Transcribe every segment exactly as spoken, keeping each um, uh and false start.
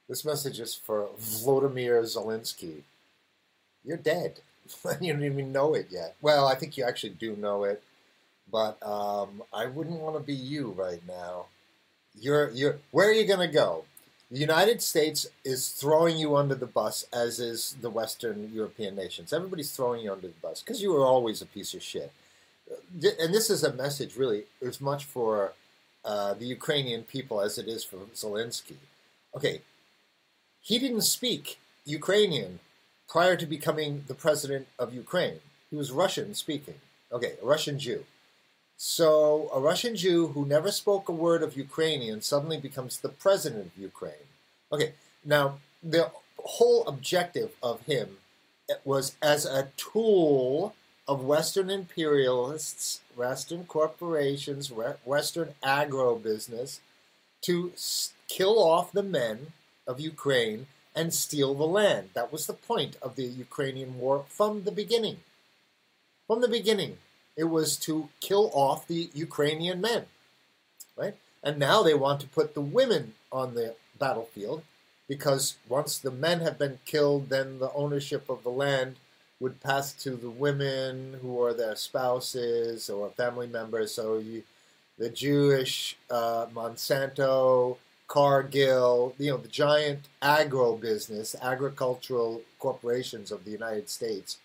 This message is for Volodymyr Zelensky. You're dead. You don't even know it yet. Well, I think you actually do know it, but um, I wouldn't want to be you right now. You're you're. Where are you going to go? The United States is throwing you under the bus, as is the Western European nations. Everybody's throwing you under the bus because you were always a piece of shit. And this is a message, really, as much for uh, the Ukrainian people as it is for Zelensky. Okay, he didn't speak Ukrainian prior to becoming the president of Ukraine. He was Russian speaking. Okay, a Russian Jew. So a Russian Jew who never spoke a word of Ukrainian suddenly becomes the president of Ukraine. Okay, now the whole objective of him was as a tool of Western imperialists, Western corporations, Western agro-business to kill off the men of Ukraine and steal the land. That was the point of the Ukrainian war from the beginning. From the beginning, it was to kill off the Ukrainian men, right? And now they want to put the women on the battlefield because once the men have been killed, then the ownership of the land would pass to the women who are their spouses or family members. So you, the Jewish uh, Monsanto, Cargill, you know, the giant agro-business, agricultural corporations of the United States,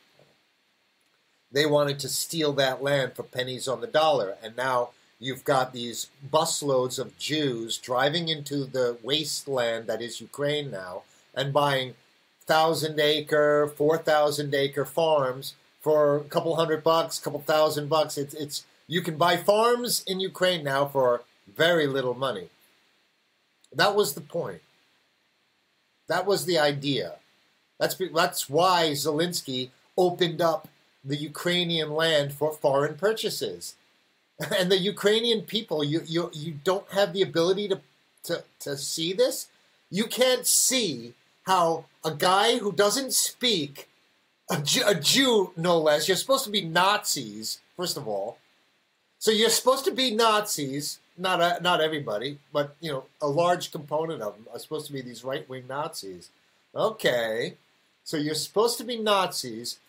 they wanted to steal that land for pennies on the dollar. And now you've got these busloads of Jews driving into the wasteland that is Ukraine now and buying thousand acre, four thousand acre farms for a couple hundred bucks, couple thousand bucks. It's it's you can buy farms in Ukraine now for very little money. That was the point. That was the idea. That's that's why Zelensky opened up the Ukrainian land for foreign purchases. And the Ukrainian people, you you you don't have the ability to to, to see this. You can't see how a guy who doesn't speak, a Jew, a Jew no less, you're supposed to be Nazis, first of all. So you're supposed to be Nazis, not a, not everybody, but you know a large component of them are supposed to be these right-wing Nazis. Okay, so you're supposed to be Nazis.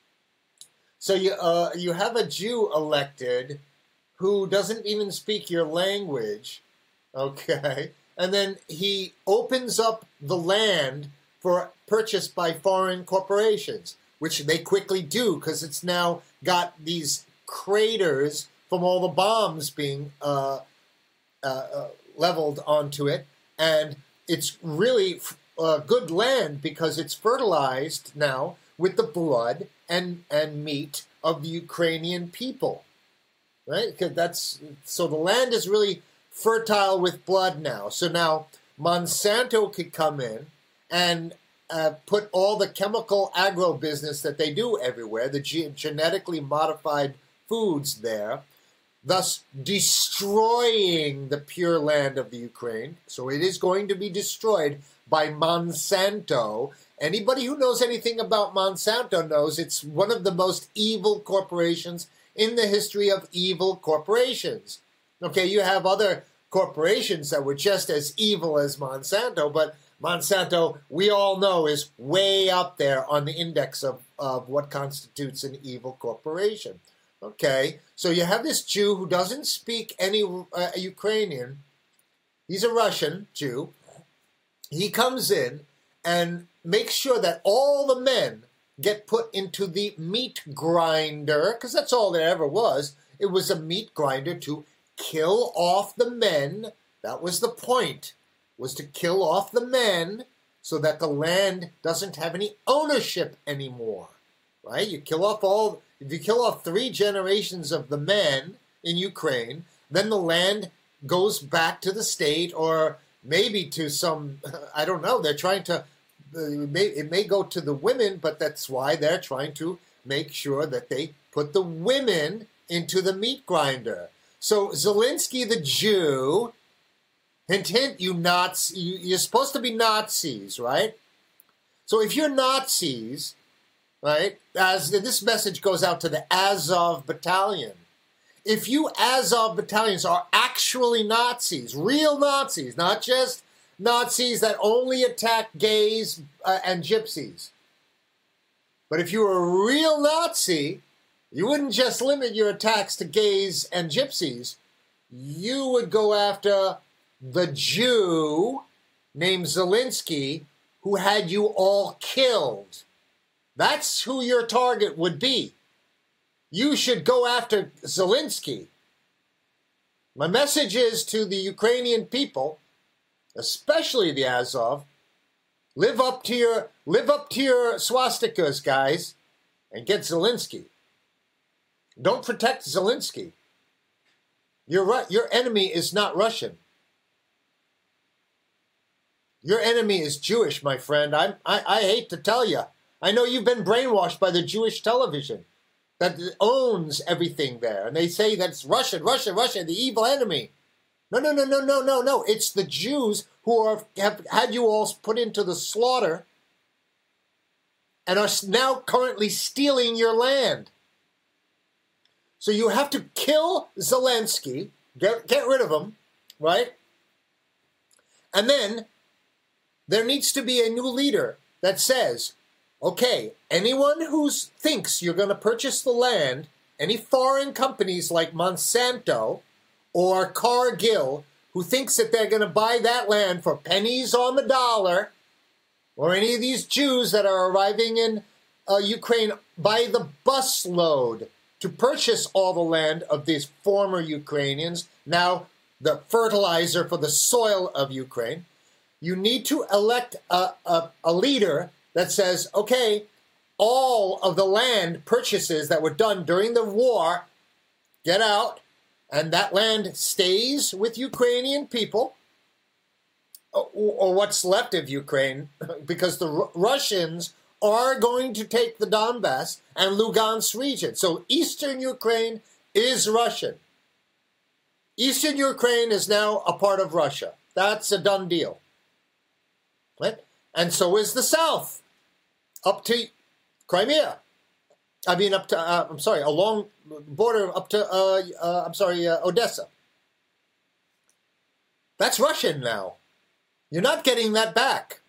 So you uh, you have a Jew elected who doesn't even speak your language, okay? And then he opens up the land for purchase by foreign corporations, which they quickly do because it's now got these craters from all the bombs being uh, uh, uh, leveled onto it. And it's really uh, good land because it's fertilized now with the blood and, and meat of the Ukrainian people, right? Because that's so the land is really fertile with blood now. So now Monsanto could come in and uh, put all the chemical agro-business that they do everywhere, the ge- genetically modified foods there, thus destroying the pure land of the Ukraine. So it is going to be destroyed by Monsanto. Anybody who knows anything about Monsanto knows it's one of the most evil corporations in the history of evil corporations. Okay, you have other corporations that were just as evil as Monsanto, but Monsanto, we all know, is way up there on the index of, of what constitutes an evil corporation. Okay, so you have this Jew who doesn't speak any uh, Ukrainian. He's a Russian Jew. He comes in and makes sure that all the men get put into the meat grinder, because that's all there ever was. It was a meat grinder to kill off the men. That was the point, was to kill off the men so that the land doesn't have any ownership anymore, right? You kill off all, if you kill off three generations of the men in Ukraine, then the land goes back to the state or maybe to some, I don't know, they're trying to, it may, it may go to the women, but that's why they're trying to make sure that they put the women into the meat grinder. So Zelensky the Jew, hint, hint, you Nazis, you, you're supposed to be Nazis, right? So if you're Nazis, right, as this message goes out to the Azov battalion, if you Azov battalions are actually Nazis, real Nazis, not just Nazis that only attack gays uh, and gypsies. But if you were a real Nazi, you wouldn't just limit your attacks to gays and gypsies. You would go after the Jew named Zelensky who had you all killed. That's who your target would be. You should go after Zelensky. My message is to the Ukrainian people, especially the Azov, live up to your live up to your swastikas, guys, and get Zelensky. Don't protect Zelensky. Your your enemy is not Russian. Your enemy is Jewish, my friend. I I, I hate to tell you. I know you've been brainwashed by the Jewish television that owns everything there. And they say that it's Russia, Russia, Russia, the evil enemy. No, no, no, no, no, no, no. It's the Jews who are, have had you all put into the slaughter and are now currently stealing your land. So you have to kill Zelensky, get, get rid of him, right? And then there needs to be a new leader that says, okay, anyone who thinks you're going to purchase the land, any foreign companies like Monsanto or Cargill, who thinks that they're going to buy that land for pennies on the dollar, or any of these Jews that are arriving in uh, Ukraine by the busload to purchase all the land of these former Ukrainians, now the fertilizer for the soil of Ukraine, you need to elect a, a, a leader that says, okay, all of the land purchases that were done during the war, get out, and that land stays with Ukrainian people, or, or what's left of Ukraine, because the R- Russians are going to take the Donbass and Lugansk region. So eastern Ukraine is Russian. Eastern Ukraine is now a part of Russia. That's a done deal. Right? And so is the south, up to Crimea. I mean, up to, uh, I'm sorry, along the border up to, uh, uh, I'm sorry, uh, Odessa. That's Russian now. You're not getting that back.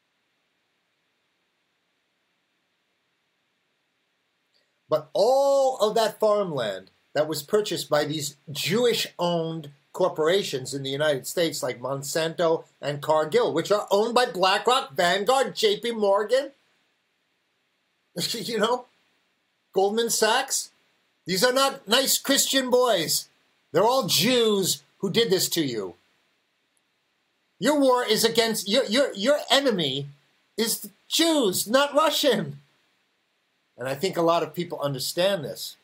But all of that farmland that was purchased by these Jewish-owned corporations in the United States like Monsanto and Cargill, which are owned by BlackRock, Vanguard, J P Morgan, you know, Goldman Sachs. These are not nice Christian boys. They're all Jews who did this to you. Your war is against, your, your, your enemy is the Jews, not Russian. And I think a lot of people understand this.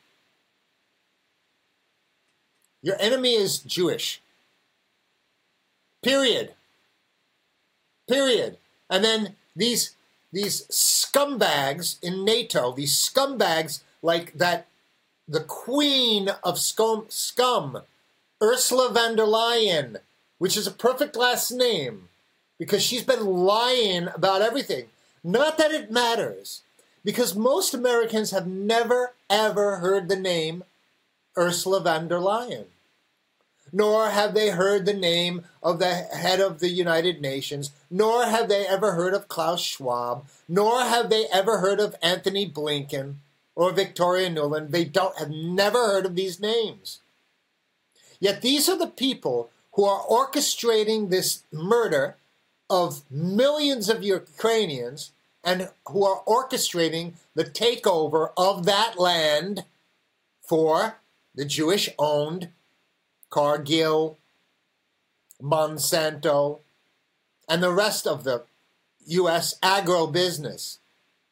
Your enemy is Jewish. Period. Period. And then these, these scumbags in NATO, these scumbags like that, the queen of scum, scum, Ursula von der Leyen, which is a perfect last name because she's been lying about everything. Not that it matters, because most Americans have never, ever heard the name Ursula von der Leyen, nor have they heard the name of the head of the United Nations, nor have they ever heard of Klaus Schwab, nor have they ever heard of Anthony Blinken or Victoria Nuland. They don't have never heard of these names. Yet these are the people who are orchestrating this murder of millions of Ukrainians and who are orchestrating the takeover of that land for the Jewish-owned Cargill, Monsanto, and the rest of the U S agro-business.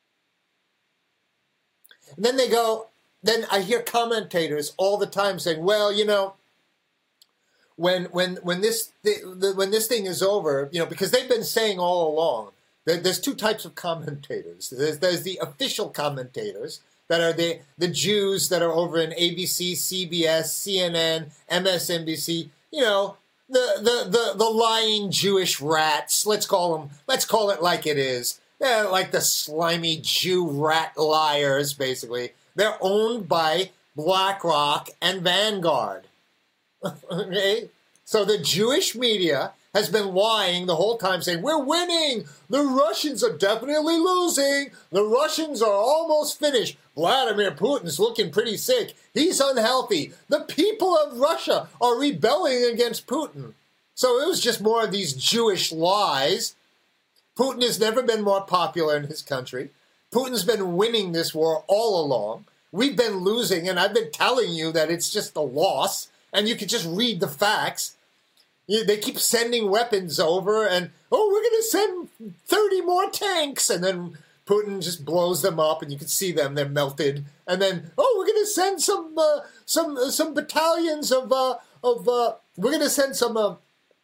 And then they go, then I hear commentators all the time saying, well, you know, when when when this when this thing is over, you know, because they've been saying all along, that there's two types of commentators. There's, there's the official commentators, that are the, the Jews that are over in A B C, C B S, C N N, M S N B C, you know, the, the, the, the lying Jewish rats. Let's call them, let's call it like it is. They're like the slimy Jew rat liars, basically. They're owned by BlackRock and Vanguard. Okay? So the Jewish media has been lying the whole time, saying, we're winning. The Russians are definitely losing. The Russians are almost finished. Vladimir Putin's looking pretty sick. He's unhealthy. The people of Russia are rebelling against Putin. So it was just more of these Jewish lies. Putin has never been more popular in his country. Putin's been winning this war all along. We've been losing, and I've been telling you that it's just a loss, and you can just read the facts. They keep sending weapons over, and, oh, we're going to send thirty more tanks, and then Putin just blows them up, and you can see them, they're melted. And then, oh, we're going to send some uh, some uh, some battalions of, uh, of uh, we're going to send some uh,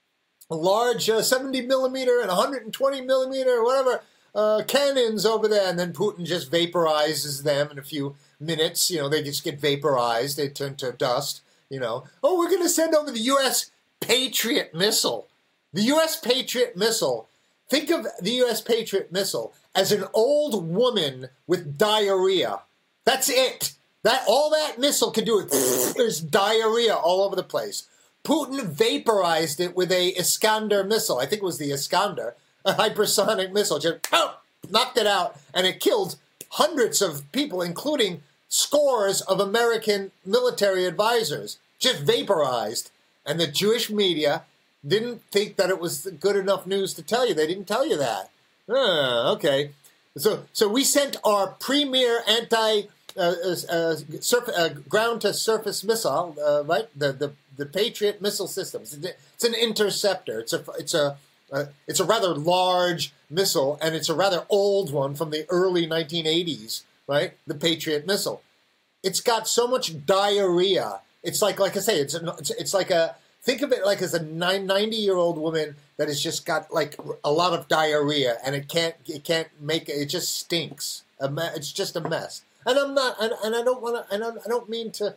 large uh, seventy millimeter and one hundred twenty millimeter, or whatever, uh, cannons over there, and then Putin just vaporizes them in a few minutes. You know, they just get vaporized, they turn to dust, you know. Oh, we're going to send over the U S Patriot missile. The U S Patriot missile, think of the U S Patriot missile as an old woman with diarrhea. That's it. That all that missile can do is there's diarrhea all over the place. Putin vaporized it with a Iskander missile. I think it was the Iskander, a hypersonic missile. Just oh, knocked it out, and it killed hundreds of people, including scores of American military advisors. Just vaporized. And the Jewish media didn't think that it was good enough news to tell you. They didn't tell you that. Ah, okay. So, so we sent our premier anti uh, uh, surf, uh, ground-to-surface missile, uh, right? The, the the Patriot missile systems. It's an interceptor. It's a it's a uh, it's a rather large missile, and it's a rather old one from the early nineteen eighties, right? The Patriot missile. It's got so much diarrhea. It's like, like I say, it's, a, it's it's like a, think of it like as a ninety-year-old woman that has just got like a lot of diarrhea, and it can't, it can't make it, it just stinks. It's just a mess. And I'm not, and, and I don't want to, and I don't mean to,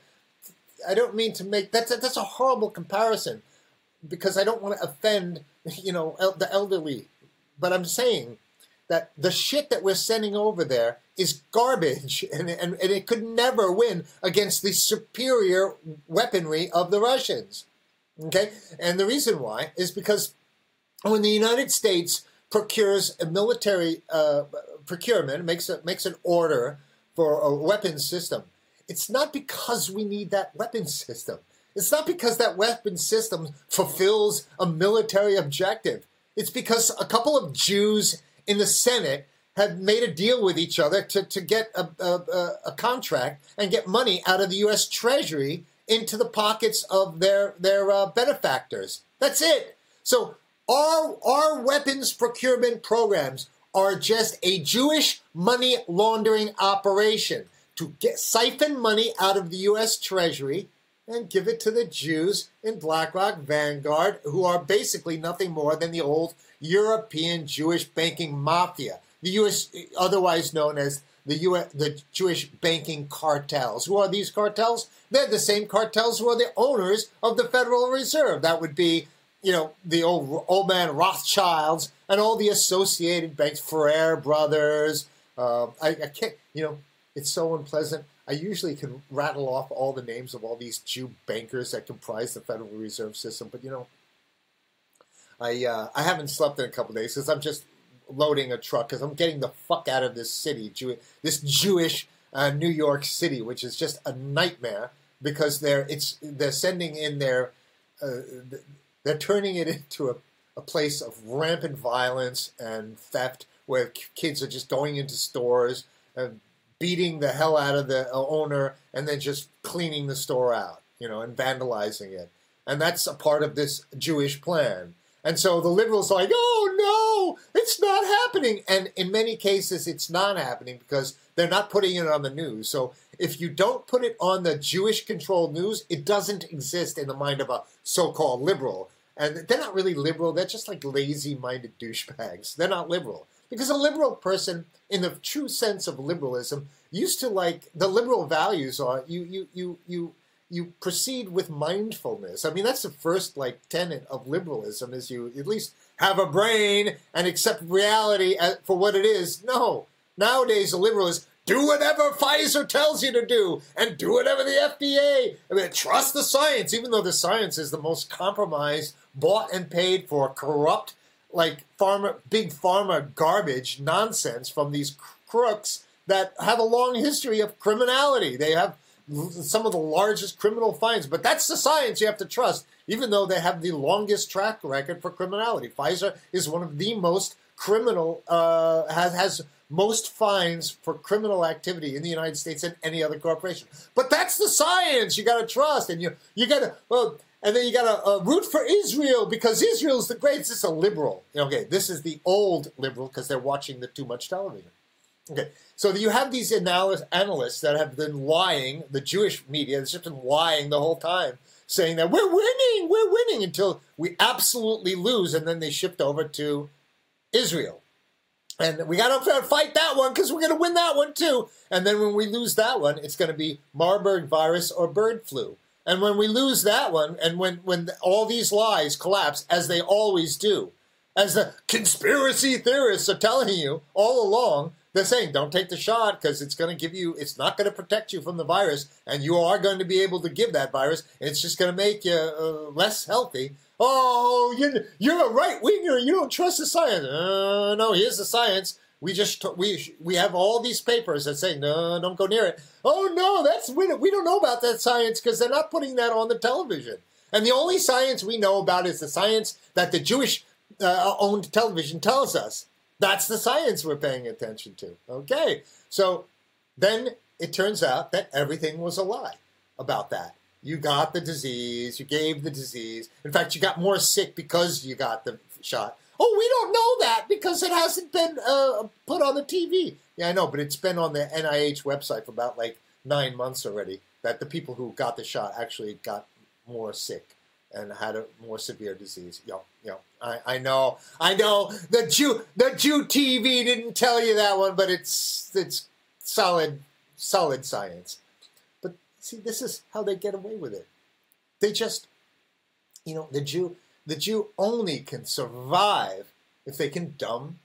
I don't mean to make, that's a, that's a horrible comparison, because I don't want to offend, you know, el- the elderly. But I'm saying that the shit that we're sending over there is garbage, and, and, and it could never win against the superior weaponry of the Russians. Okay? And the reason why is because when the United States procures a military uh, procurement, makes a, makes an order for a weapons system, it's not because we need that weapons system. It's not because that weapons system fulfills a military objective. It's because a couple of Jews in the Senate have made a deal with each other to, to get a, a, a contract and get money out of the U S Treasury into the pockets of their, their uh, benefactors. That's it. So our, our weapons procurement programs are just a Jewish money laundering operation to get siphon money out of the U S Treasury and give it to the Jews in BlackRock, Vanguard, who are basically nothing more than the old European Jewish banking mafia, the U S, otherwise known as the U S, the Jewish banking cartels. Who are these cartels? They're the same cartels who are the owners of the Federal Reserve. That would be, you know, the old old man Rothschilds and all the associated banks, Ferrer Brothers. Uh, I, I can't, you know, it's so unpleasant. I usually can rattle off all the names of all these Jew bankers that comprise the Federal Reserve System, but you know, I uh, I haven't slept in a couple of days because I'm just loading a truck because I'm getting the fuck out of this city, Jew- this Jewish uh, New York City, which is just a nightmare because they're it's they're sending in their uh, they're turning it into a, a place of rampant violence and theft where kids are just going into stores and beating the hell out of the owner and then just cleaning the store out, you know, and vandalizing it. And that's a part of this Jewish plan. And so the liberals are like, oh, no, it's not happening. And in many cases, it's not happening because they're not putting it on the news. So if you don't put it on the Jewish-controlled news, it doesn't exist in the mind of a so-called liberal. And they're not really liberal. They're just like lazy-minded douchebags. They're not liberal. Because a liberal person, in the true sense of liberalism, used to like, the liberal values are you, you, you, you, you proceed with mindfulness. I mean, that's the first like tenet of liberalism is you at least have a brain and accept reality as, for what it is. No. Nowadays, a liberal is do whatever Pfizer tells you to do, and do whatever the F D A. I mean, trust the science, even though the science is the most compromised, bought and paid for, corrupt, like pharma, big pharma garbage nonsense from these crooks that have a long history of criminality. They have some of the largest criminal fines, but that's the science you have to trust, even though they have the longest track record for criminality. Pfizer is one of the most criminal, uh, has, has most fines for criminal activity in the United States than any other corporation. But that's the science you got to trust, and you you got to, well, and then you got to uh, root for Israel because Israel is the greatest. It's a liberal. Okay, this is the old liberal because they're watching the too much television. Okay, so you have these analysts, analysts that have been lying, the Jewish media has just been lying the whole time, saying that we're winning, we're winning, until we absolutely lose, and then they shift over to Israel. And we got to fight that one because we're going to win that one too. And then when we lose that one, it's going to be Marburg virus or bird flu. And when we lose that one, and when, when all these lies collapse, as they always do, as the conspiracy theorists are telling you all along, they're saying, don't take the shot because it's going to give you, it's not going to protect you from the virus, and you are going to be able to give that virus, and it's just going to make you uh, less healthy. Oh, you're, you're a right-winger. You don't trust the science. Uh, no, here's the science. We just we we have all these papers that say, no, don't go near it. Oh, no, that's we don't, we don't know about that science because they're not putting that on the television. And the only science we know about is the science that the Jewish-owned uh, television tells us. That's the science we're paying attention to. Okay, so then it turns out that everything was a lie about that. You got the disease, you gave the disease. In fact, you got more sick because you got the shot. Oh, we don't know that because it hasn't been uh, put on the T V. Yeah, I know, but it's been on the N I H website for about like nine months already, that the people who got the shot actually got more sick and had a more severe disease. Yo, yo, I, I know, I know. The Jew, the Jew T V didn't tell you that one, but it's it's solid, solid science. But see, this is how they get away with it. They just, you know, the Jew, the Jew only can survive if they can dumb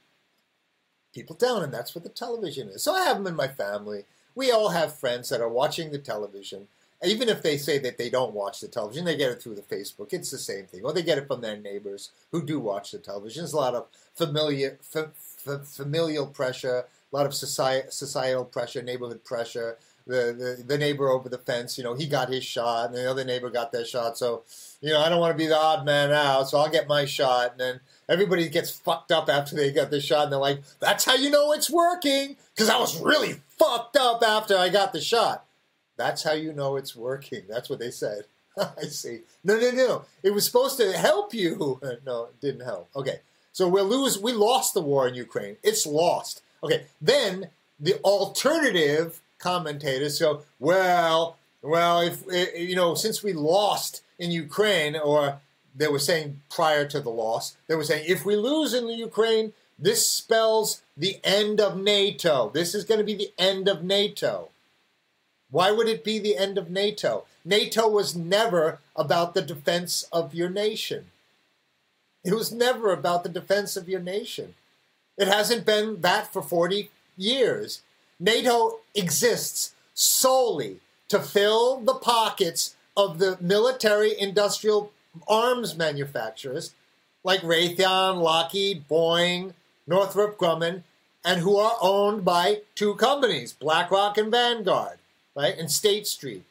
people down, and that's what the television is. So I have them in my family. We all have friends that are watching the television. Even if they say that they don't watch the television, they get it through the Facebook. It's the same thing. Or they get it from their neighbors who do watch the television. There's a lot of familiar, f- f- familial pressure, a lot of society, societal pressure, neighborhood pressure. The, the the neighbor over the fence, you know, he got his shot, and the other neighbor got their shot. So, you know, I don't want to be the odd man out, so I'll get my shot. And then everybody gets fucked up after they got the shot, and they're like, that's how you know it's working, because I was really fucked up after I got the shot. That's how you know it's working. That's what they said. I see. No, no, no. It was supposed to help you. No, it didn't help. Okay. So we'll lose. We lost the war in Ukraine. It's lost. Okay. Then the alternative commentators go, well, well, if, you know, since we lost in Ukraine, or they were saying prior to the loss, they were saying if we lose in the Ukraine, this spells the end of NATO. This is going to be the end of NATO. Why would it be the end of NATO? NATO was never about the defense of your nation. It was never about the defense of your nation. It hasn't been that for forty years. NATO exists solely to fill the pockets of the military-industrial arms manufacturers like Raytheon, Lockheed, Boeing, Northrop Grumman, and who are owned by two companies, BlackRock and Vanguard. Right, and State Street.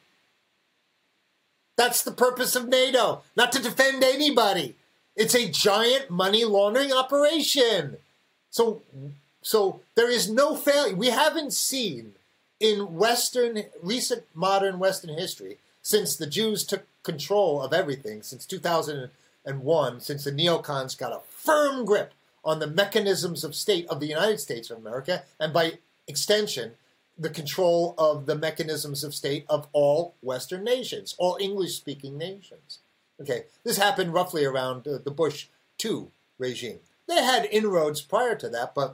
That's the purpose of NATO, not to defend anybody. It's a giant money laundering operation. So, so there is no failure. We haven't seen in Western, recent modern Western history, since the Jews took control of everything, since two thousand one, since the neocons got a firm grip on the mechanisms of state of the United States of America, and by extension, the control of the mechanisms of state of all Western nations, all English-speaking nations. Okay, this happened roughly around uh, the Bush two regime. They had inroads prior to that, but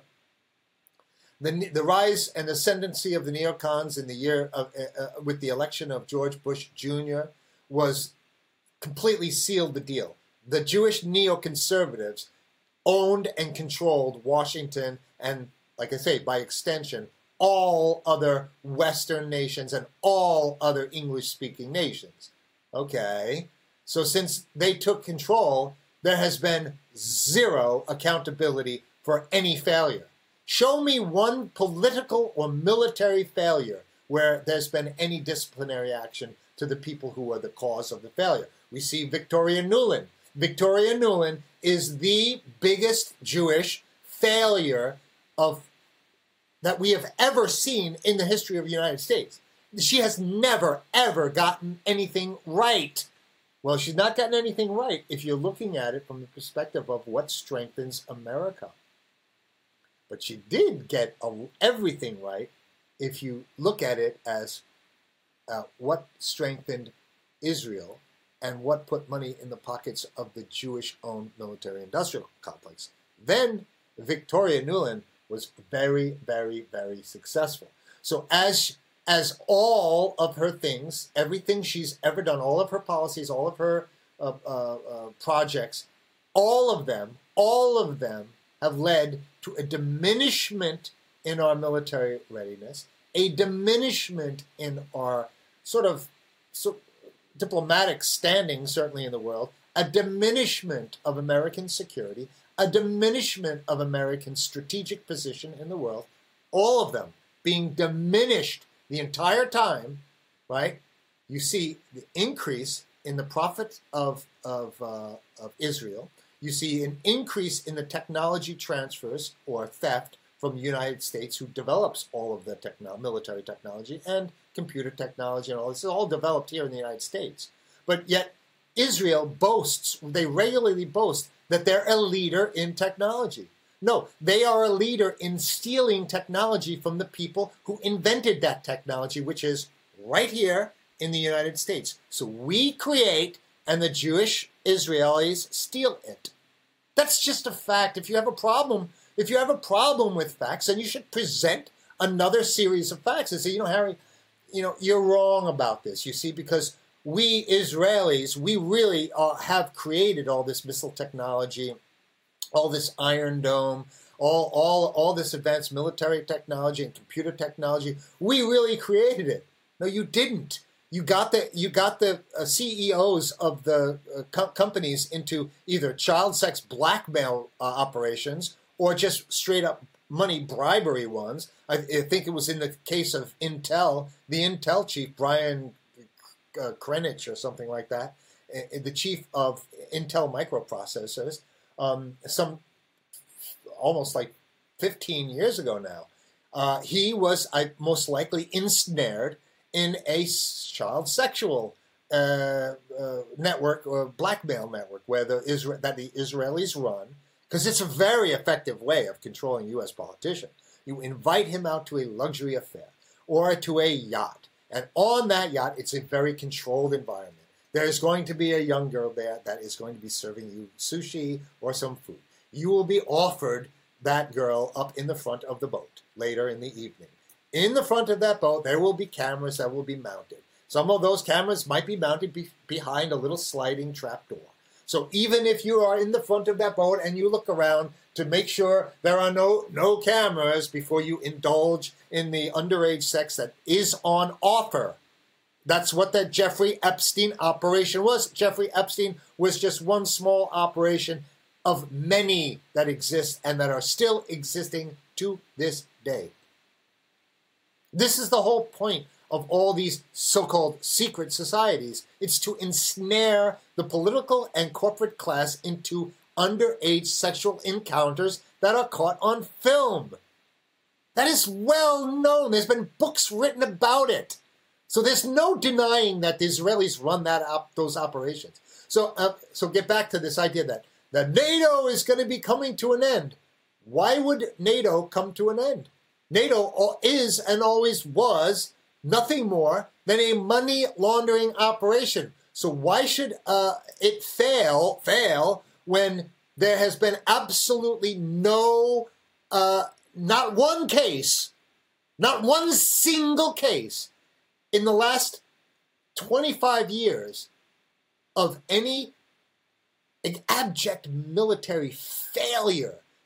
the the rise and ascendancy of the neocons in the year of uh, uh, with the election of George Bush Junior was completely sealed the deal. The Jewish neoconservatives owned and controlled Washington and, like I say, by extension, all other Western nations and all other English-speaking nations. Okay, so since they took control, there has been zero accountability for any failure. Show me one political or military failure where there's been any disciplinary action to the people who are the cause of the failure. We see Victoria Nuland. Victoria Nuland is the biggest Jewish failure of that we have ever seen in the history of the United States. She has never, ever gotten anything right. Well, she's not gotten anything right if you're looking at it from the perspective of what strengthens America. But she did get a, everything right if you look at it as uh, what strengthened Israel and what put money in the pockets of the Jewish-owned military-industrial complex. Then Victoria Nuland was very, very, very successful. So as, as all of her things, everything she's ever done, all of her policies, all of her uh, uh, uh, projects, all of them, all of them have led to a diminishment in our military readiness, a diminishment in our sort of so, diplomatic standing, certainly in the world, a diminishment of American security, a diminishment of American strategic position in the world, all of them being diminished the entire time, right? You see the increase in the profits of, of, uh, of Israel. You see an increase in the technology transfers or theft from the United States, who develops all of the techno- military technology and computer technology and all this. It's all developed here in the United States. But yet Israel boasts, they regularly boast that they're a leader in technology. No, they are a leader in stealing technology from the people who invented that technology, which is right here in the United States. So we create, and the Jewish Israelis steal it. That's just a fact. If you have a problem, if you have a problem with facts, then you should present another series of facts and say, you know, Harry, you know, you're wrong about this. You see, because we Israelis, we really uh, have created all this missile technology, all this Iron Dome, all, all, all this advanced military technology and computer technology. We really created it. No, you didn't. You got the you got the uh, C E Os of the uh, co- companies into either child sex blackmail uh, operations or just straight up money bribery ones. I, I think it was in the case of Intel, the Intel chief, Brian uh, Krenich or something like that, uh, the chief of Intel microprocessors, um, some almost like fifteen years ago now. Uh, he was I, most likely ensnared in a child sexual uh, uh, network or blackmail network where the Isra- that the Israelis run, because it's a very effective way of controlling U S politicians. You invite him out to a luxury affair or to a yacht, and on that yacht, it's a very controlled environment. There's going to be a young girl there that is going to be serving you sushi or some food. You will be offered that girl up in the front of the boat later in the evening. In the front of that boat, there will be cameras that will be mounted. Some of those cameras might be mounted be- behind a little sliding trapdoor. So even if you are in the front of that boat and you look around to make sure there are no, no cameras before you indulge in the underage sex that is on offer. That's what the Jeffrey Epstein operation was. Jeffrey Epstein was just one small operation of many that exist and that are still existing to this day. This is the whole point of all these so-called secret societies. It's to ensnare the political and corporate class into underage sexual encounters that are caught on film. That is well known. There's been books written about it. So there's no denying that the Israelis run that op- those operations. So, uh, so get back to this idea that, that NATO is going to be coming to an end. Why would NATO come to an end? NATO is and always was nothing more than a money laundering operation. So why should uh, it fail fail when there has been absolutely no, uh, not one case, not one single case in the last twenty-five years of any abject military failure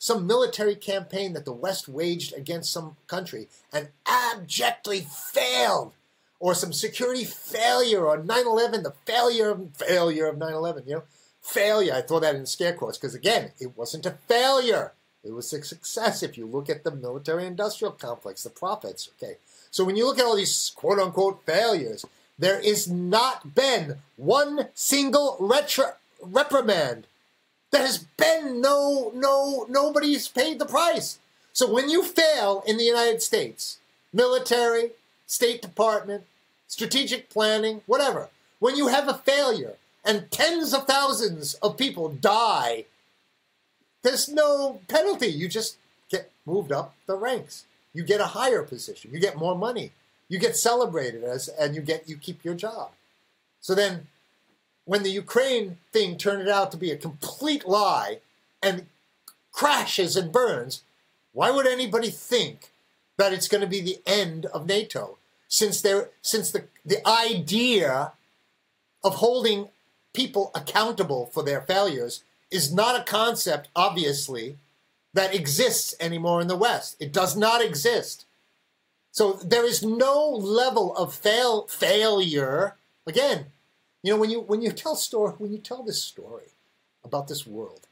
some military campaign that the West waged against some country and abjectly failed, or some security failure on nine eleven, the failure of, failure of nine eleven, you know, failure, I throw that in scare quotes, because again, it wasn't a failure. It was a success if you look at the military-industrial complex, the profits, okay? So when you look at all these quote-unquote failures, there is not been one single retro, reprimand. There has been no, no, nobody's paid the price. So when you fail in the United States, military, State Department, strategic planning, whatever, when you have a failure and tens of thousands of people die, there's no penalty. You just get moved up the ranks. You get a higher position. You get more money. You get celebrated as, and you get you keep your job. So then, when the Ukraine thing turned out to be a complete lie and crashes and burns, why would anybody think that it's going to be the end of NATO? Since there, since the the idea of holding people accountable for their failures is not a concept, obviously, that exists anymore in the West. It does not exist. So there is no level of fail failure. Again, you know, when you when you tell story when you tell this story about this world,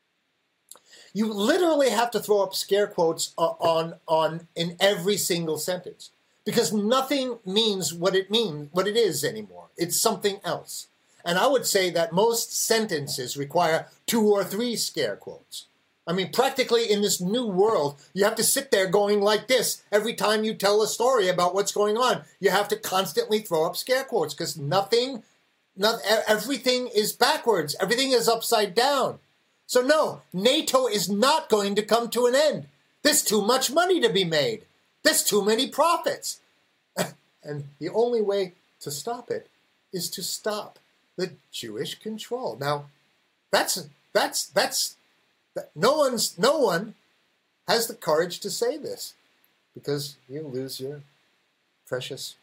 you literally have to throw up scare quotes on on in every single sentence, because nothing means what it means what it is anymore. It's something else. And I would say that most sentences require two or three scare quotes. I mean, practically in this new world, you have to sit there going like this every time you tell a story about what's going on. You have to constantly throw up scare quotes, because nothing, not, everything is backwards. Everything is upside down. So no, NATO is not going to come to an end. There's too much money to be made. There's too many profits. And the only way to stop it is to stop the Jewish control. Now, that's that's that's that no one's no one has the courage to say this, because you lose your precious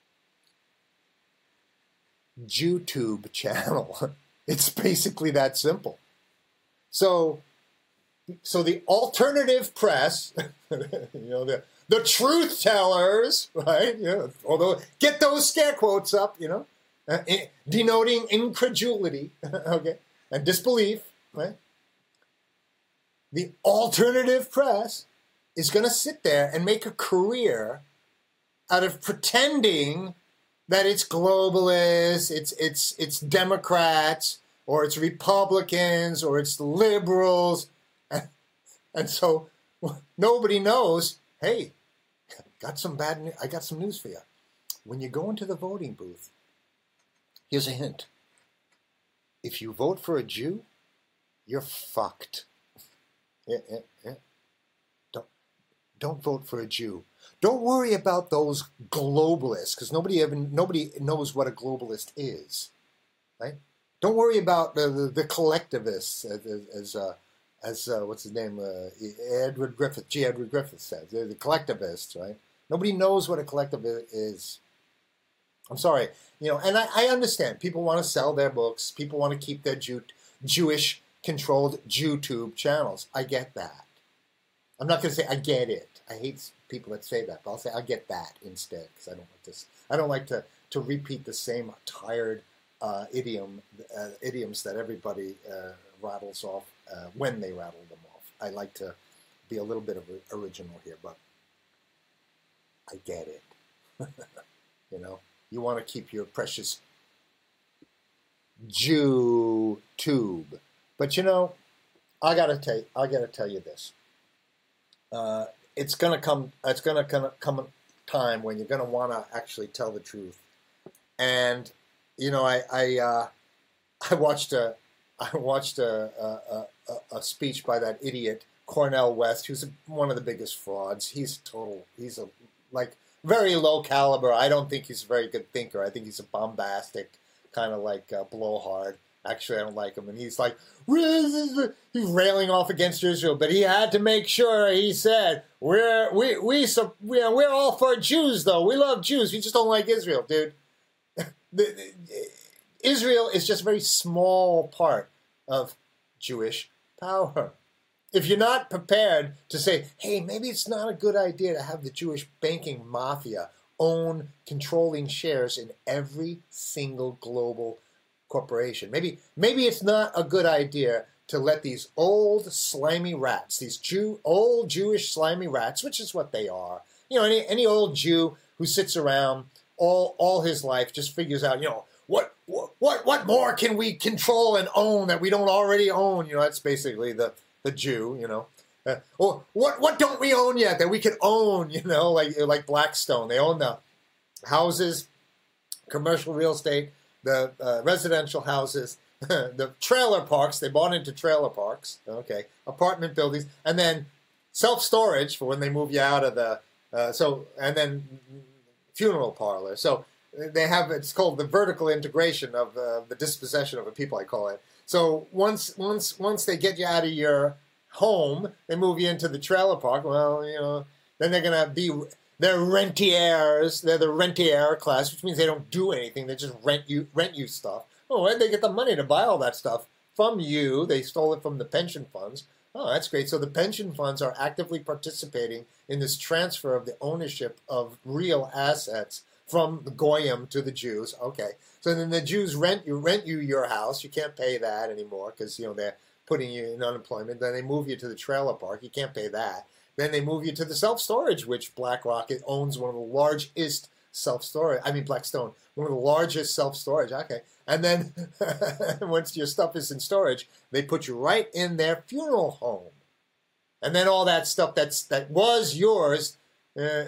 YouTube channel. It's basically that simple. So, so the alternative press, you know, the the truth tellers, right? You know, although get those scare quotes up, you know. Uh, denoting incredulity, okay, and disbelief, right? The alternative press is going to sit there and make a career out of pretending that it's globalists, it's it's it's Democrats, or it's Republicans, or it's liberals, and, and so nobody knows. Hey, got some bad news. I got some news for you. When you go into the voting booth, here's a hint. If you vote for a Jew, you're fucked. Yeah, yeah, yeah. Don't, don't vote for a Jew. Don't worry about those globalists, because nobody even nobody knows what a globalist is, right? Don't worry about the the, the collectivists, as as uh, as uh, what's his name, uh, Edward Griffith, G. Edward Griffith says. They're the collectivists, right? Nobody knows what a collectivist is. I'm sorry, you know, and I, I understand. People want to sell their books. People want to keep their Jew, Jewish-controlled JewTube channels. I get that. I'm not going to say I get it. I hate people that say that, but I'll say I get that instead, because I don't like this. I don't like to, to repeat the same tired uh, idiom uh, idioms that everybody uh, rattles off uh, when they rattle them off. I like to be a little bit of a, original here, but I get it. You know. You want to keep your precious Jew tube, but you know, I gotta tell I gotta tell you this. Uh, it's gonna come. It's gonna come, come a time when you're gonna want to actually tell the truth. And you know, I I uh, I watched a I watched a a, a a speech by that idiot Cornel West, who's one of the biggest frauds. He's total. He's a like. Very low caliber. I don't think he's a very good thinker. I think he's a bombastic, kind of like uh, blowhard. Actually, I don't like him. And he's like, he's railing off against Israel, but he had to make sure, he said, we're, we, we, so, we're, we're all for Jews, though. We love Jews. We just don't like Israel, dude. the, the, Israel is just a very small part of Jewish power. if you're not prepared to say, hey, maybe it's not a good idea to have the Jewish banking mafia own controlling shares in every single global corporation. Maybe maybe it's not a good idea to let these old slimy rats, these Jew old Jewish slimy rats, which is what they are. You know, any any old Jew who sits around all all his life just figures out, you know, what what what more can we control and own that we don't already own? You know, that's basically the the Jew, you know. Uh, or what what don't we own yet that we could own, you know, like like Blackstone. They own the houses, commercial real estate, the uh, residential houses, the trailer parks. They bought into trailer parks, okay, apartment buildings, and then self-storage for when they move you out of the, uh, so, and then funeral parlor. So they have, it's called the vertical integration of uh, the dispossession of a people, I call it. So once once once they get you out of your home, they move you into the trailer park. Well, you know, then they're gonna be they're rentiers. They're the rentier class, which means they don't do anything. They just rent you rent you stuff. Oh, where'd they get the money to buy all that stuff from you? They stole it from the pension funds. Oh, that's great. So the pension funds are actively participating in this transfer of the ownership of real assets from the Goyim to the Jews. Okay. So then the Jews rent you rent you your house. You can't pay that anymore because, you know, they're putting you in unemployment. Then they move you to the trailer park. You can't pay that. Then they move you to the self-storage, which BlackRock owns one of the largest self-storage. I mean, Blackstone, one of the largest self-storage. Okay. And then once your stuff is in storage, they put you right in their funeral home. And then all that stuff that's that was yours, uh,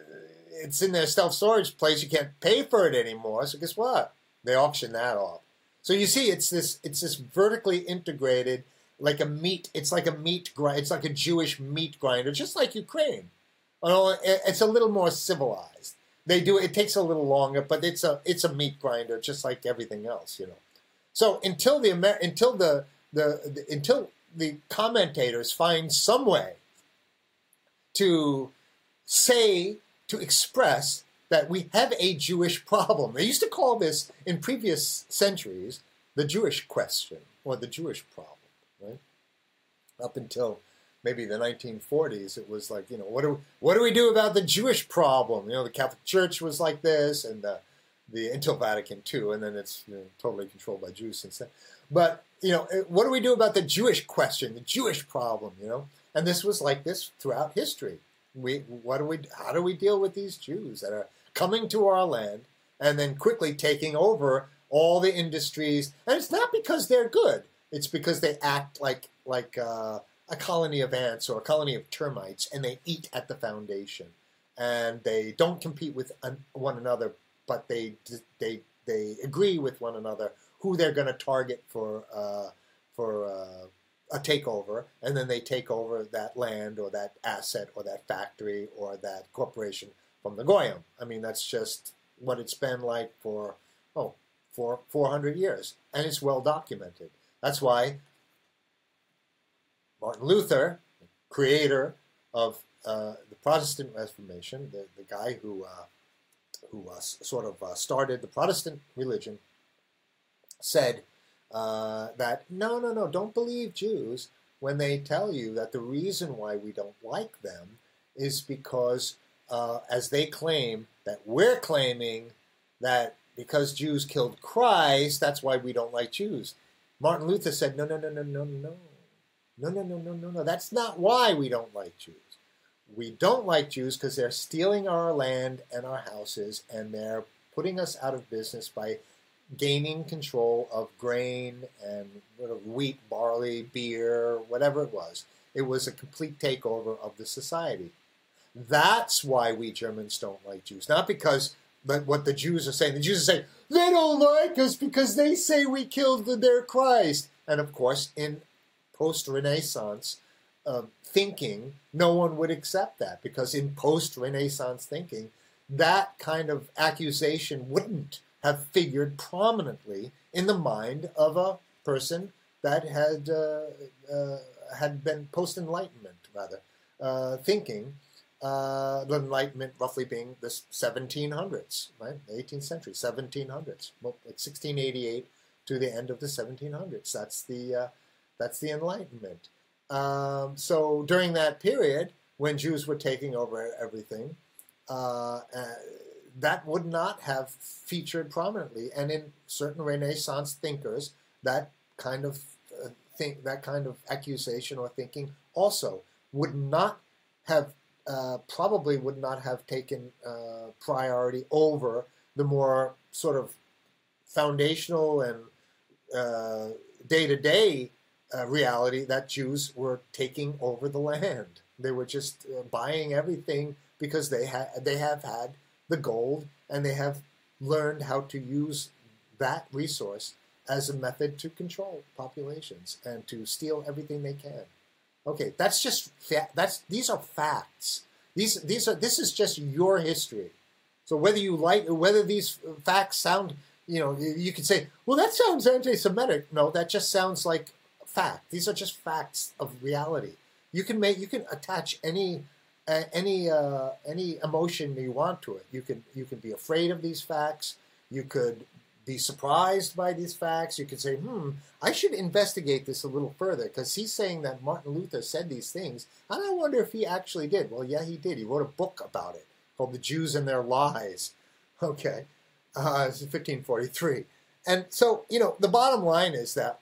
it's in their self-storage place. You can't pay for it anymore. So guess what? They auction that off. So you see, it's this it's this vertically integrated, like a meat. It's like a meat grind. It's like a Jewish meat grinder, just like Ukraine. Well, it's a little more civilized. They do it takes a little longer, but it's a it's a meat grinder, just like everything else, you know. So until the Amer- until the, the the until the commentators find some way to say to express that we have a Jewish problem. They used to call this, in previous centuries, the Jewish question, or the Jewish problem, right? Up until maybe the nineteen forties, it was like, you know, what do, what do we do about the Jewish problem? You know, the Catholic Church was like this, and the, the until Vatican two, and then it's, you know, totally controlled by Jews since then. But, you know, what do we do about the Jewish question, the Jewish problem, you know? And this was like this throughout history. We, what do we, how do we deal with these Jews that are coming to our land and then quickly taking over all the industries? And it's not because they're good. It's because they act like like uh, a colony of ants or a colony of termites, and they eat at the foundation. And they don't compete with one another, but they they they agree with one another who they're going to target for uh, for. Uh, a takeover, and then they take over that land or that asset or that factory or that corporation from the Goyim. I mean, that's just what it's been like for, oh, for four hundred years, and it's well documented. That's why Martin Luther, creator of uh, the Protestant Reformation, the, the guy who, uh, who uh, sort of uh, started the Protestant religion, said, Uh, that, no, no, no, don't believe Jews when they tell you that the reason why we don't like them is because, uh, as they claim, that we're claiming that because Jews killed Christ, that's why we don't like Jews. Martin Luther said, no, no, no, no, no, no. No, no, no, no, no, no. That's not why we don't like Jews. We don't like Jews because they're stealing our land and our houses, and they're putting us out of business by gaining control of grain and wheat, barley, beer, whatever it was. It was a complete takeover of the society. That's why we Germans don't like Jews. Not because but what the Jews are saying. The Jews are saying, they don't like us because they say we killed their Christ. And of course, in post-Renaissance uh, thinking, no one would accept that, because in post-Renaissance thinking, that kind of accusation wouldn't have figured prominently in the mind of a person that had uh, uh, had been post-Enlightenment, rather, uh, thinking, uh, the Enlightenment roughly being the seventeen hundreds, right, the eighteenth century, seventeen hundreds, well, like sixteen eighty-eight to the end of the seventeen hundreds. That's the uh, that's the Enlightenment. Um, so during that period, when Jews were taking over everything, uh, uh, that would not have featured prominently. And in certain Renaissance thinkers, that kind of uh, think that kind of accusation or thinking also would not have uh, probably would not have taken uh, priority over the more sort of foundational and uh, day-to-day uh, reality that Jews were taking over the land. They were just uh, buying everything because they had they have had the gold and they have learned how to use that resource as a method to control populations and to steal everything they can. Okay, that's just fa- that's these are facts. These these are this is just your history. So whether you like whether these facts sound, you know, you could say, well, that sounds anti-Semitic. No, that just sounds like fact. These are just facts of reality. You can make you can attach any uh, any uh, any emotion you want to it. You can you can be afraid of these facts. You could be surprised by these facts. You could say, hmm, I should investigate this a little further because he's saying that Martin Luther said these things, and I wonder if he actually did. Well, yeah, he did. He wrote a book about it called The Jews and Their Lies. Okay, uh, it's fifteen forty-three. And so, you know, the bottom line is that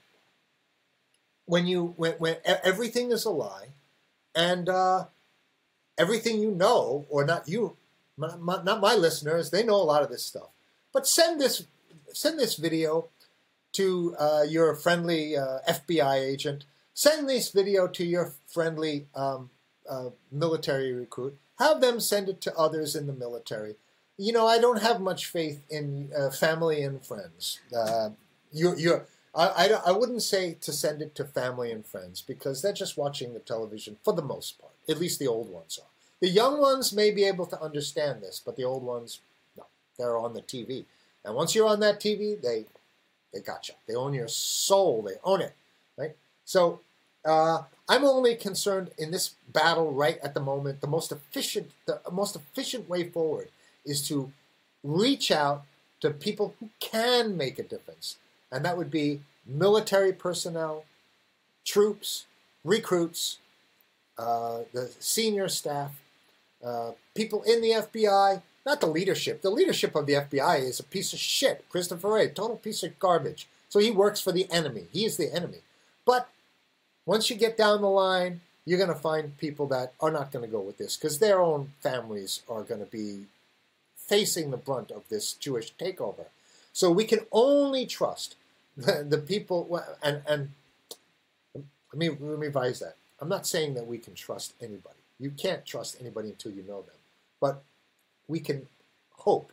when you when, when everything is a lie, and uh, everything you know, or not you, not my, not my listeners, they know a lot of this stuff. But send this send this video to uh, your friendly uh, F B I agent. Send this video to your friendly um, uh, military recruit. Have them send it to others in the military. You know, I don't have much faith in uh, family and friends. Uh, you, you're, I, I, I wouldn't say to send it to family and friends because they're just watching the television for the most part. At least the old ones are. The young ones may be able to understand this, but the old ones, no, they're on the T V. And once you're on that T V, they they got you. They own your soul. They own it, right? So uh, I'm only concerned in this battle right at the moment. The most efficient, the most efficient way forward is to reach out to people who can make a difference, and that would be military personnel, troops, recruits, uh, the senior staff, uh, people in the F B I. Not the leadership. The leadership of the F B I is a piece of shit. Christopher Wray, total piece of garbage. So he works for the enemy. He is the enemy. But once you get down the line, you're going to find people that are not going to go with this because their own families are going to be facing the brunt of this Jewish takeover. So we can only trust the, the people, and, and let me, let me revise that. I'm not saying that we can trust anybody. You can't trust anybody until you know them. But we can hope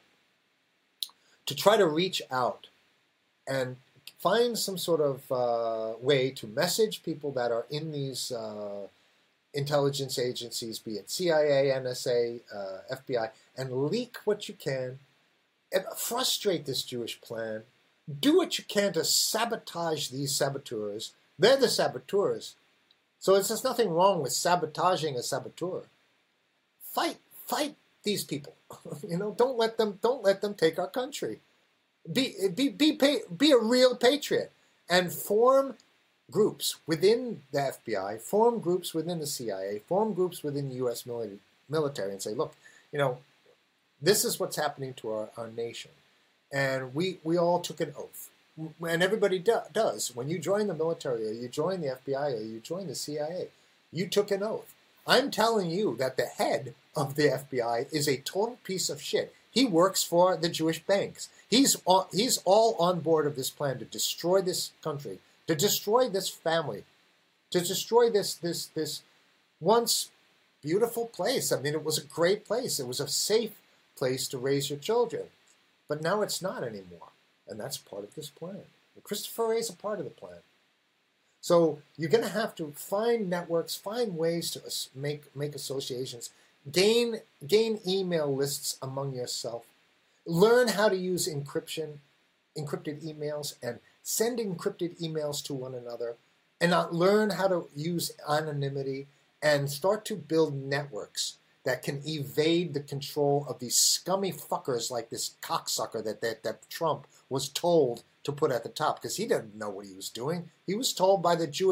to try to reach out and find some sort of uh, way to message people that are in these uh, intelligence agencies, be it C I A, N S A, uh, F B I, and leak what you can, and frustrate this Jewish plan, do what you can to sabotage these saboteurs. They're the saboteurs. So there's nothing wrong with sabotaging a saboteur. Fight, fight these people. You know, don't let them don't let them take our country. Be be be be a real patriot and form groups within the F B I, form groups within the C I A, form groups within the U S military, and say, look, you know, this is what's happening to our, our nation, and we we all took an oath, and everybody do, does. When you join the military, or you join the F B I, or you join the C I A, you took an oath. I'm telling you that the head of the F B I is a total piece of shit. He works for the Jewish banks. He's all, he's all on board of this plan to destroy this country, to destroy this family, to destroy this this this once beautiful place. I mean, it was a great place. It was a safe place to raise your children. But now it's not anymore. And that's part of this plan. And Christopher Wray is a part of the plan. So you're going to have to find networks, find ways to make make associations, gain gain email lists among yourself, learn how to use encryption, encrypted emails, and send encrypted emails to one another, and not learn how to use anonymity and start to build networks that can evade the control of these scummy fuckers like this cocksucker that that, that Trump was told to put at the top, because he didn't know what he was doing. He was told by the Jewish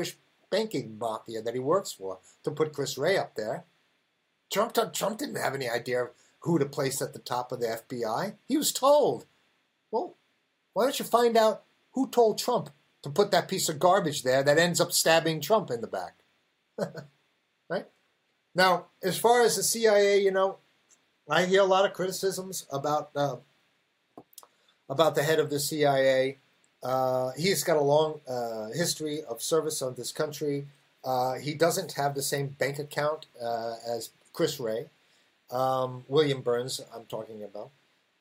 banking mafia that he works for to put Chris Wray up there. Trump, Trump didn't have any idea of who to place at the top of the F B I. He was told. Well, why don't you find out who told Trump to put that piece of garbage there that ends up stabbing Trump in the back? Right? Now, as far as the C I A, you know, I hear a lot of criticisms about uh, about the head of the C I A. Uh, he's got a long uh, history of service on this country. Uh, he doesn't have the same bank account uh, as Chris Wray, um, William Burns, I'm talking about.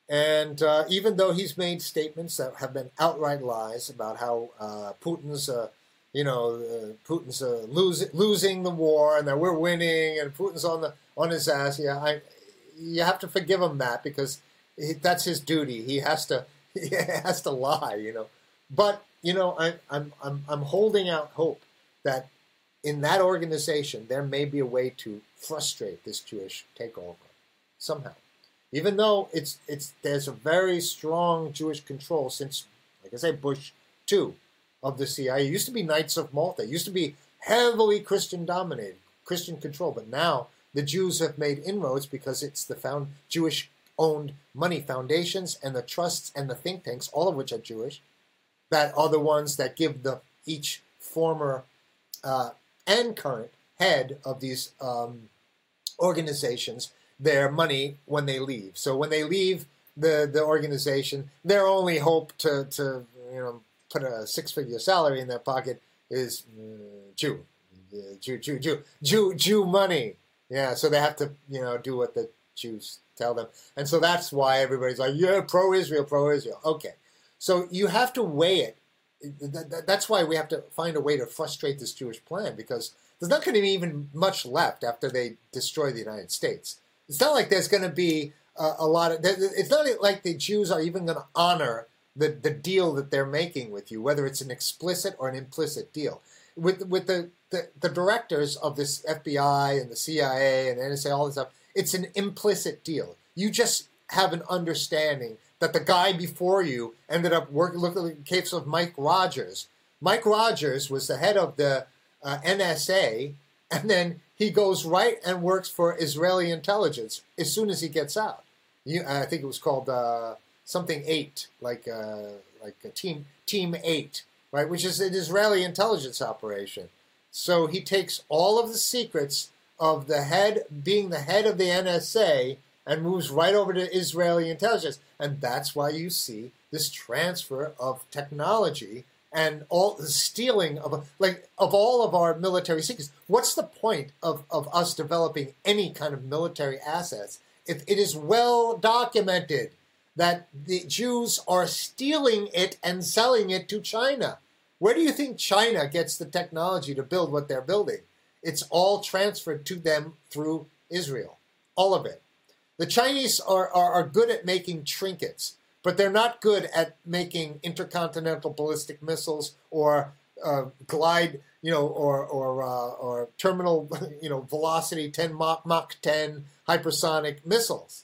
And uh, even though he's made statements that have been outright lies about how uh, Putin's, uh, you know, uh, Putin's uh, losing losing the war and that we're winning and Putin's on the on his ass, yeah, I, you have to forgive him that because he, that's his duty. He has to he has to lie, you know. But you know, I, I'm I'm I'm holding out hope that in that organization there may be a way to frustrate this Jewish takeover somehow. Even though it's it's there's a very strong Jewish control since, like I say, Bush two of the C I A. It used to be Knights of Malta. It used to be heavily Christian dominated, Christian control. But now the Jews have made inroads because it's the found Jewish owned money foundations and the trusts and the think tanks, all of which are Jewish, that are the ones that give the each former uh, and current head of these um, organizations their money when they leave. So when they leave the, the organization, their only hope to, to you know put a six-figure salary in their pocket is uh, Jew, uh, Jew, Jew, Jew, Jew, Jew money. Yeah, so they have to you know do what the Jews tell them, and so that's why everybody's like, yeah, pro-Israel, pro-Israel. Okay, so you have to weigh it. That's why we have to find a way to frustrate this Jewish plan because there's not going to be even much left after they destroy the United States. It's not like there's going to be a, a lot of. It's not like the Jews are even going to honor the, the deal that they're making with you, whether it's an explicit or an implicit deal. With with the, the, the directors of this F B I and the C I A and N S A, all this stuff, it's an implicit deal. You just have an understanding that the guy before you ended up working. Look at the case of Mike Rogers. Mike Rogers was the head of the uh, N S A, and then he goes right and works for Israeli intelligence as soon as he gets out. You, I think it was called uh, something eight, like uh, like a team Team Eight, right? Which is an Israeli intelligence operation. So he takes all of the secrets of the head, being the head of the N S A, and moves right over to Israeli intelligence, and that's why you see this transfer of technology. And all the stealing of like of all of our military secrets. What's the point of, of us developing any kind of military assets if it is well documented that the Jews are stealing it and selling it to China? Where do you think China gets the technology to build what they're building? It's all transferred to them through Israel. All of it. The Chinese are, are, are good at making trinkets. But they're not good at making intercontinental ballistic missiles or uh, glide, you know, or or uh, or terminal, you know, velocity ten Mach, Mach ten hypersonic missiles,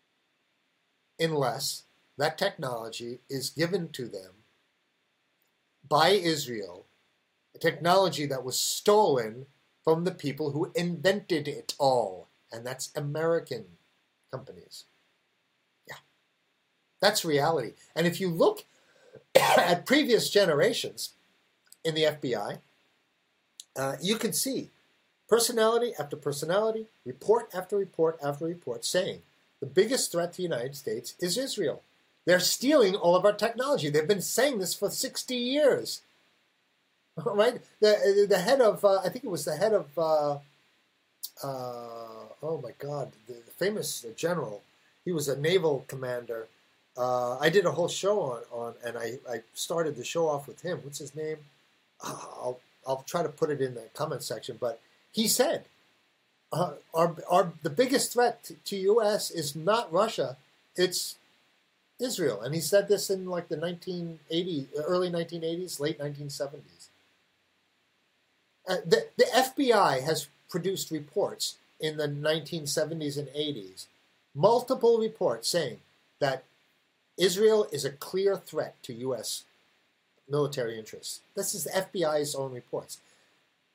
unless that technology is given to them by Israel, a technology that was stolen from the people who invented it all, and that's American companies. That's reality. And if you look at previous generations in the F B I, uh, you can see personality after personality, report after report after report saying the biggest threat to the United States is Israel. They're stealing all of our technology. They've been saying this for sixty years. Right? The, the head of, uh, I think it was the head of, uh, uh, oh my God, the famous general. He was a naval commander. Uh, I did a whole show on, on and I, I started the show off with him. What's his name? Uh, I'll I'll try to put it in the comment section. But he said, uh, our, our the biggest threat to, to U S is not Russia, it's Israel. And he said this in like the nineteen eighties, early nineteen eighties, late nineteen seventies. Uh, the, the F B I has produced reports in the nineteen seventies and eighties, multiple reports saying that Israel is a clear threat to U S military interests. This is the F B I's own reports.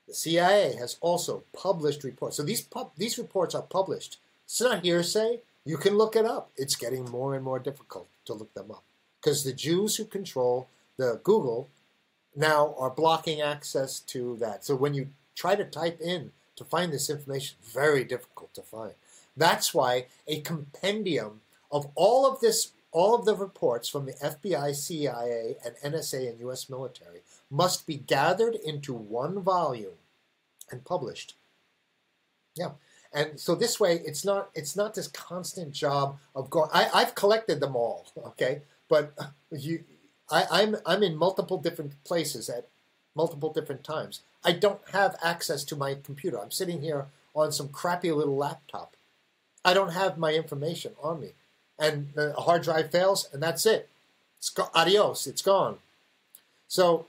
The C I A has also published reports. So these pub, these reports are published. It's not hearsay. You can look it up. It's getting more and more difficult to look them up because the Jews who control the Google now are blocking access to that. So when you try to type in to find this information, very difficult to find. That's why a compendium of all of this, all of the reports from the F B I, C I A, and N S A and U S military must be gathered into one volume and published. Yeah. And so this way, it's not it's not this constant job of going. I, I've collected them all, okay, but you, I, I'm I'm in multiple different places at multiple different times. I don't have access to my computer. I'm sitting here on some crappy little laptop. I don't have my information on me, and the hard drive fails, and that's it. It's go- adios. It's gone. So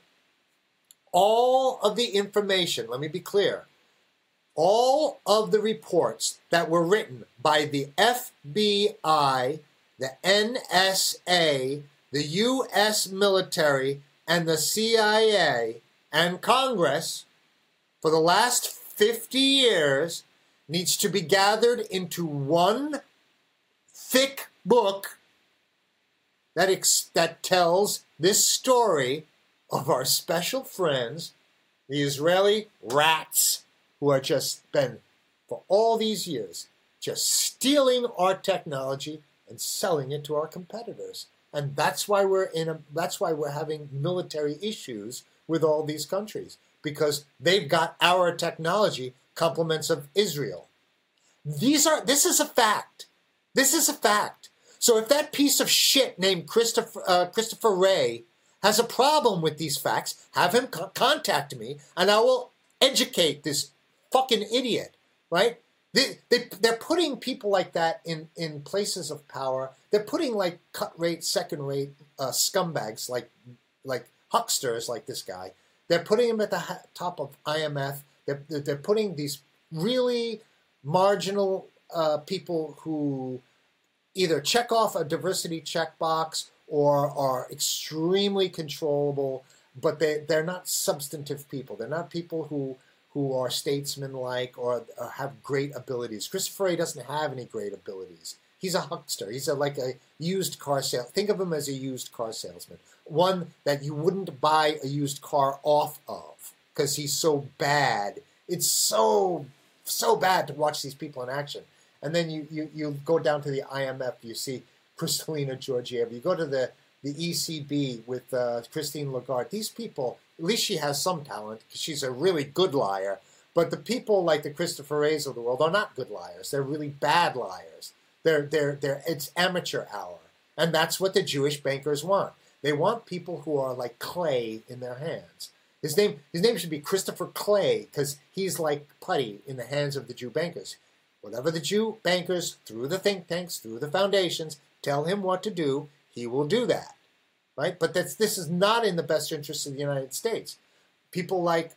all of the information. Let me be clear. All of the reports that were written by the F B I, the N S A, the U S military, and the C I A, and Congress for the last fifty years needs to be gathered into one thick book that, ex- that tells this story of our special friends, the Israeli rats, who are just been, for all these years, just stealing our technology and selling it to our competitors. And that's why we're in a, that's why we're having military issues with all these countries, because they've got our technology, compliments of Israel. These are, this is a fact. This is a fact. So if that piece of shit named Christopher, uh, Christopher Wray has a problem with these facts, have him co- contact me, and I will educate this fucking idiot, right? They, they, they're putting people like that in, in places of power. They're putting like cut-rate, second-rate uh, scumbags like like hucksters like this guy. They're putting him at the ha- top of I M F. They're, they're putting these really marginal uh, people who either check off a diversity checkbox or are extremely controllable, but they, they're not substantive people. They're not people who... who are statesmen-like or, or have great abilities. Christopher Wray doesn't have any great abilities. He's a huckster. He's a, like a used car sale. Think of him as a used car salesman, one that you wouldn't buy a used car off of because he's so bad. It's so, so bad to watch these people in action. And then you, you, you go down to the I M F, you see Kristalina Georgieva. You go to the, the E C B with uh, Christine Lagarde. These people... At least she has some talent because she's a really good liar. But the people like the Christopher Wrays of the world are not good liars. They're really bad liars. They're, they're, they're, it's amateur hour. And that's what the Jewish bankers want. They want people who are like clay in their hands. His name, his name should be Christopher Clay because he's like putty in the hands of the Jew bankers. Whatever the Jew bankers, through the think tanks, through the foundations, tell him what to do, he will do that. Right? But that's, this is not in the best interest of the United States. People like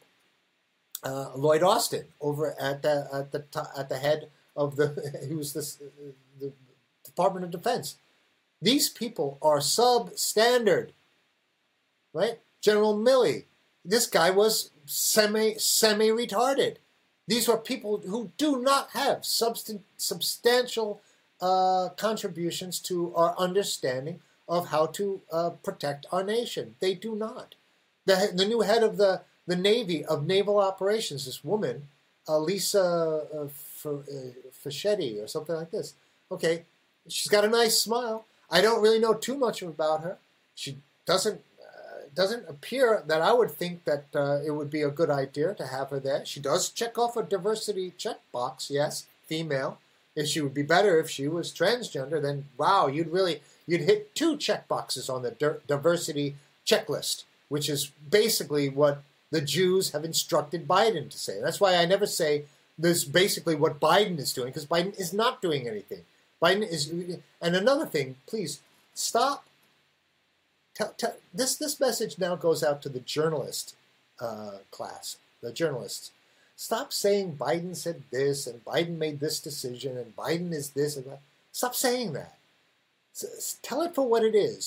uh, Lloyd Austin over at the at the at the head of the who's this the Department of Defense. These people are substandard, right? General Milley, this guy was semi semi retarded. These are people who do not have substan- substantial uh, contributions to our understanding of how to uh, protect our nation. They do not. The, the new head of the, the Navy, of Naval Operations, this woman, uh, Lisa uh, F- uh, Fischetti or something like this. Okay, she's got a nice smile. I don't really know too much about her. She doesn't uh, doesn't appear that I would think that uh, it would be a good idea to have her there. She does check off a diversity checkbox, yes, female. If she would be better if she was transgender, then wow, you'd really... You'd hit two checkboxes on the di- diversity checklist, which is basically what the Jews have instructed Biden to say. That's why I never say this basically what Biden is doing, because Biden is not doing anything. Biden is, and another thing, please stop. Tell, tell, this this message now goes out to the journalist uh, class, the journalists. Stop saying Biden said this and Biden made this decision and Biden is this and that. Stop saying that. Tell it for what it is.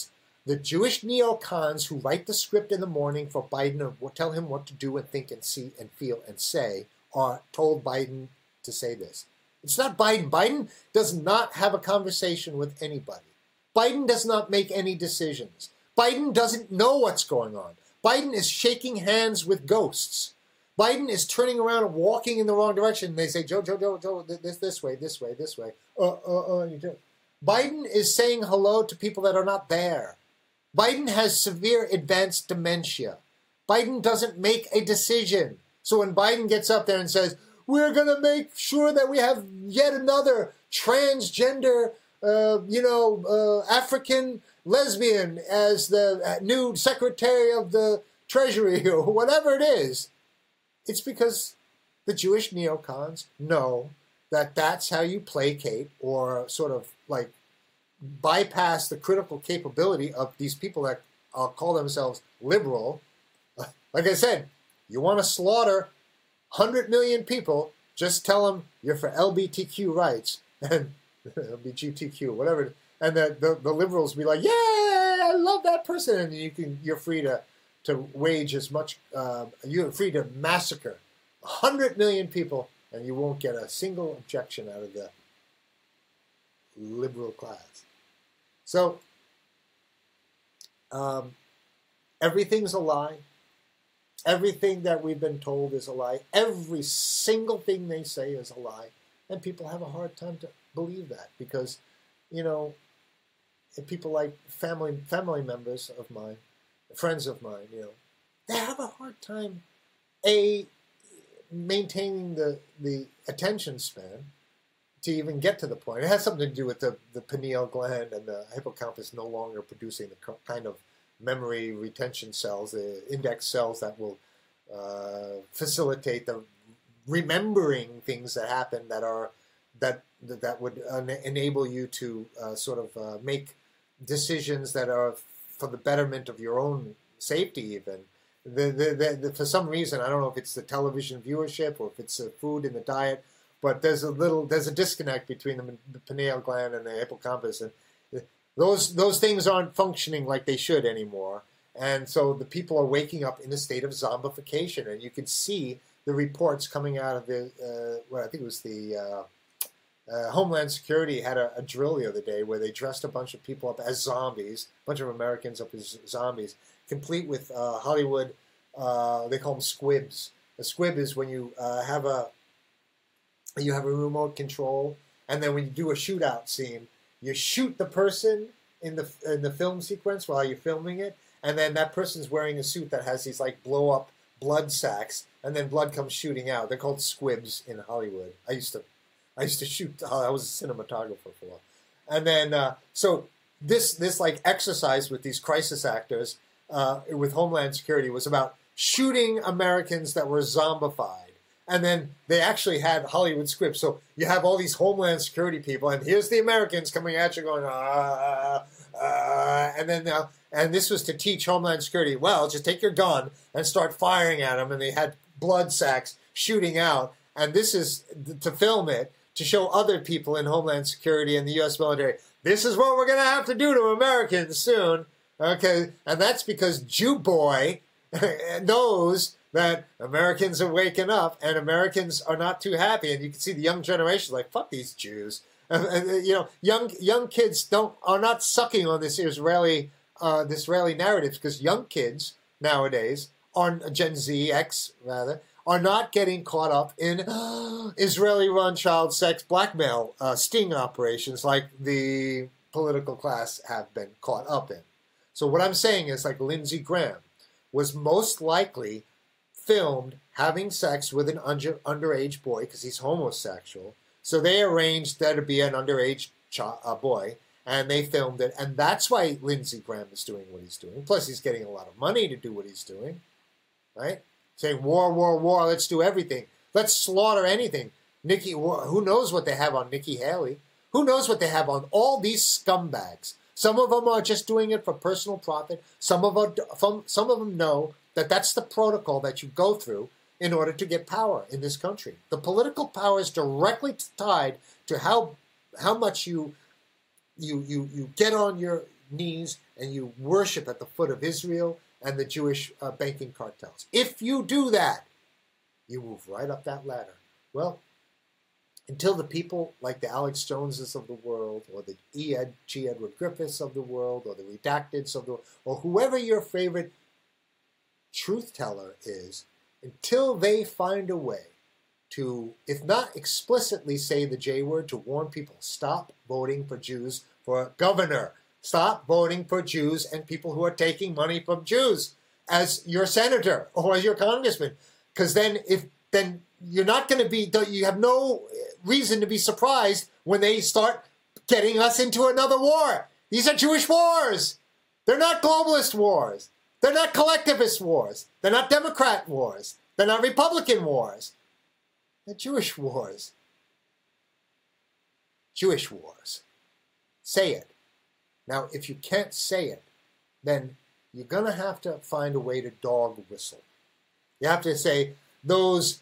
The Jewish neocons who write the script in the morning for Biden or tell him what to do and think and see and feel and say are told Biden to say this. It's not Biden. Biden does not have a conversation with anybody. Biden does not make any decisions. Biden doesn't know what's going on. Biden is shaking hands with ghosts. Biden is turning around and walking in the wrong direction. They say, Joe, Joe, Joe, Joe, this, this way, this way, this way. Uh, uh, uh, you do. Biden is saying hello to people that are not there. Biden has severe advanced dementia. Biden doesn't make a decision. So when Biden gets up there and says, we're going to make sure that we have yet another transgender, uh, you know, uh, African lesbian as the new Secretary of the Treasury or whatever it is, it's because the Jewish neocons know that that's how you placate or sort of like bypass the critical capability of these people that uh, call themselves liberal. Like I said, you want to slaughter one hundred million people, just tell them you're for L G B T Q rights and L G B T Q, whatever. And the, the, the liberals be like, yeah, I love that person. And you can, you're free to, to wage as much, uh, you're free to massacre one hundred million people and you won't get a single objection out of the liberal class. So, um, everything's a lie. Everything that we've been told is a lie. Every single thing they say is a lie. And people have a hard time to believe that because, you know, people like family family members of mine, friends of mine, you know, they have a hard time, A, maintaining the, the attention span to even get to the point. It has something to do with the, the pineal gland and the hippocampus no longer producing the kind of memory retention cells, the index cells that will uh, facilitate the remembering things that happen that are that that would enable you to uh, sort of uh, make decisions that are for the betterment of your own safety. Even the, the, the, the, for some reason, I don't know if it's the television viewership or if it's the food in the diet, but there's a little there's a disconnect between the, the pineal gland and the hippocampus, and Those those things aren't functioning like they should anymore. And so the people are waking up in a state of zombification. And you can see the reports coming out of the, uh, well, I think it was the uh, uh, Homeland Security had a, a drill the other day where they dressed a bunch of people up as zombies, a bunch of Americans up as zombies, complete with uh, Hollywood, uh, they call them squibs. A squib is when you uh, have a, you have a remote control, and then when you do a shootout scene, you shoot the person in the in the film sequence while you're filming it, and then that person's wearing a suit that has these like blow up blood sacks, and then blood comes shooting out. They're called squibs in Hollywood. I used to, I used to shoot. I was a cinematographer for a while, and then uh, so this this like exercise with these crisis actors uh, with Homeland Security was about shooting Americans that were zombified. And then they actually had Hollywood scripts. So you have all these Homeland Security people, and here's the Americans coming at you going, ah, ah, and then, uh, and this was to teach Homeland Security, well, just take your gun and start firing at them. And they had blood sacks shooting out. And this is to film it, to show other people in Homeland Security and the U S military, this is what we're going to have to do to Americans soon. Okay, and that's because Jew Boy knows that Americans are waking up and Americans are not too happy, and you can see the young generation like, fuck these Jews. Uh, uh, you know, young young kids don't are not sucking on this Israeli uh, this Israeli narrative because young kids nowadays, on Gen Z X rather, are not getting caught up in uh, Israeli-run child sex blackmail uh, sting operations like the political class have been caught up in. So what I'm saying is, like, Lindsey Graham was most likely filmed having sex with an under, underage boy because he's homosexual. So they arranged there to be an underage child, uh, boy, and they filmed it. And that's why Lindsey Graham is doing what he's doing. Plus, he's getting a lot of money to do what he's doing, right? Saying, war, war, war, let's do everything. Let's slaughter anything. Nikki, who knows what they have on Nikki Haley? Who knows what they have on all these scumbags? Some of them are just doing it for personal profit. Some of them, some of them know that that's the protocol that you go through in order to get power in this country. The political power is directly tied to how how much you you you you get on your knees and you worship at the foot of Israel and the Jewish uh, banking cartels. If you do that, you move right up that ladder. Well, until the people like the Alex Joneses of the world, or the E. Ed, G. Edward Griffiths of the world, or the Redacteds of the world, or whoever your favorite truth teller is, until they find a way to, if not explicitly say the J word, to warn people, stop voting for Jews for governor. Stop voting for Jews and people who are taking money from Jews as your senator or as your congressman. Because then if then you're not going to be, you have no reason to be surprised when they start getting us into another war. These are Jewish wars. They're not globalist wars. They're not collectivist wars. They're not Democrat wars. They're not Republican wars. They're Jewish wars. Jewish wars. Say it. Now, if you can't say it, then you're going to have to find a way to dog whistle. You have to say, those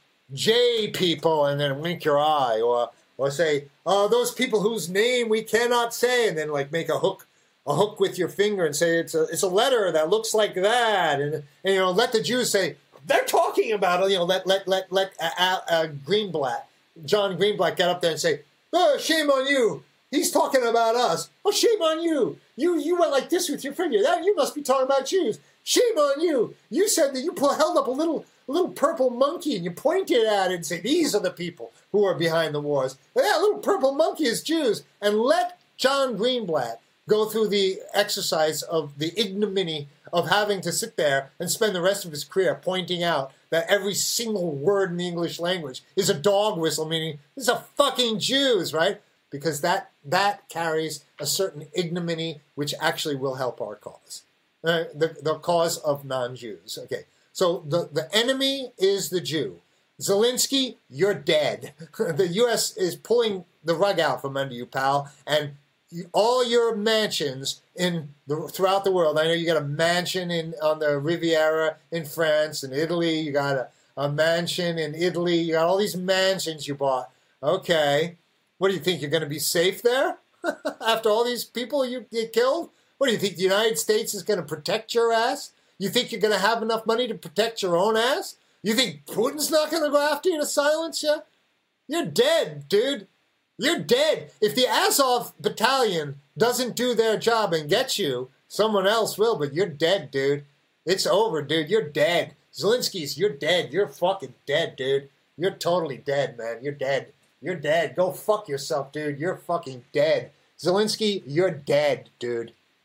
J people, and then wink your eye, or or say, oh, those people whose name we cannot say, and then like make a hook, a hook with your finger and say it's a it's a letter that looks like that, and, and you know, let the Jews say they're talking about it. You know, let let let let uh, uh, Greenblatt, John Greenblatt, get up there and say, oh, shame on you. He's talking about us. Oh, shame on you. You you went like this with your finger. That you must be talking about Jews. Shame on you. You said that you held up a little a little purple monkey and you pointed at it and said, these are the people who are behind the wars. That little purple monkey is Jews. And let John Greenblatt go through the exercise of the ignominy of having to sit there and spend the rest of his career pointing out that every single word in the English language is a dog whistle, meaning these are fucking Jews, right? Because that that carries a certain ignominy which actually will help our cause. Uh, the, the cause of non-Jews. Okay, so the, the enemy is the Jew. Zelensky, you're dead. The U S is pulling the rug out from under you, pal, and you, all your mansions in the, throughout the world. I know you got a mansion in on the Riviera in France and Italy. You got a, a mansion in Italy. You got all these mansions you bought. Okay, what do you think? You're going to be safe there after all these people you get killed? What do you think, the United States is going to protect your ass? You think you're going to have enough money to protect your own ass? You think Putin's not going to go after you to silence you? You're dead, dude. You're dead. If the Azov battalion doesn't do their job and get you, someone else will, but you're dead, dude. It's over, dude. You're dead. Zelensky's, you're dead. You're fucking dead, dude. You're totally dead, man. You're dead. You're dead. Go fuck yourself, dude. You're fucking dead. Zelensky, you're dead, dude.